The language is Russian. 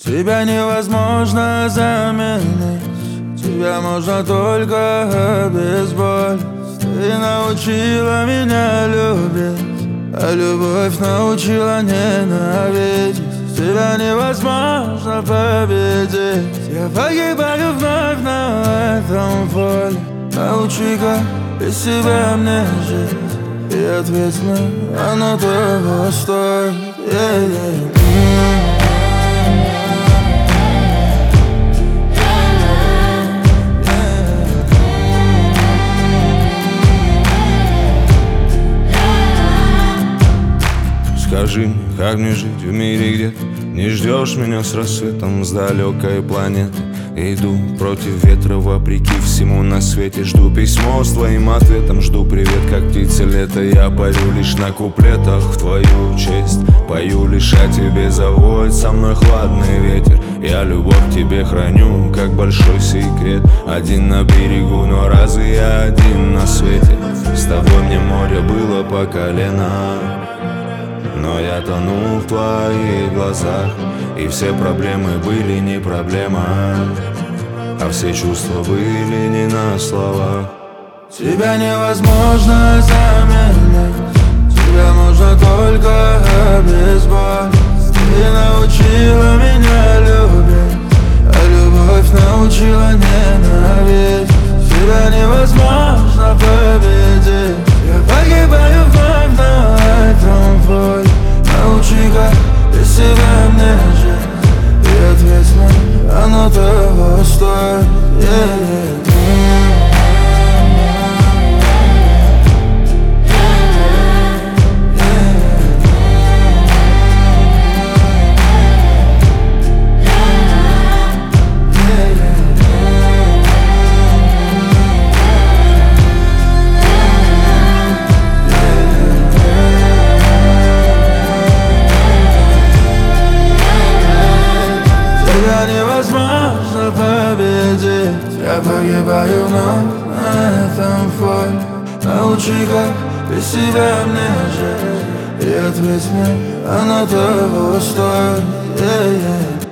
Тебя невозможно заменить, тебя можно только обезболить. Ты научила меня любить, а любовь научила ненавидеть. Тебя невозможно победить, я погибаю вновь на этом поле. Научи-ка без себя мне жить, и ответь мне, оно того стоит. Скажи, как мне жить в мире, где не ждешь меня с рассветом с далекой планеты? Иду против ветра, вопреки всему на свете. Жду письмо с твоим ответом, жду привет, как птица лета. Я парю лишь на куплетах в твою честь, пою лишь о тебе, заводит со мной хладный ветер. Я любовь к тебе храню, как большой секрет. Один на берегу, но разве я один на свете? С тобой мне море было по колено, но я тонул в твоих глазах, и все проблемы были не проблема, а все чувства были не на словах. Тебя невозможно заменить, тебя можно только обезболить. Ты научила меня любить, а любовь научила ненавидеть. Тебя невозможно победить, я погибаю вновь на этом поле. Научи-ка без себя мне жить, и ответь мне, оно того стоит. Тебя невозможно победить, я погибаю вновь на этом поле. Научи-ка без себя мне жить, и ответь мне, оно того стоит.